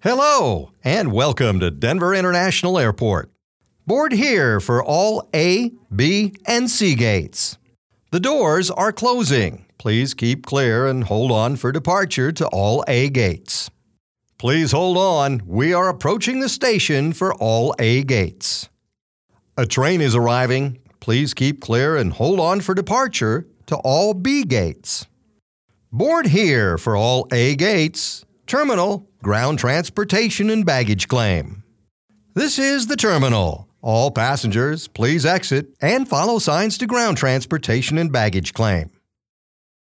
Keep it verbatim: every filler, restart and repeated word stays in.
Hello, and welcome to Denver International Airport. Board here for all A, B, and C gates. The doors are closing. Please keep clear and hold on for departure to all A gates. Please hold on. We are approaching the station for all A gates. A train is arriving. Please keep clear and hold on for departure to all B gates. Board here for all A gates. Terminal, ground transportation and baggage claim. This is the terminal. All passengers, please exit and follow signs to ground transportation and baggage claim.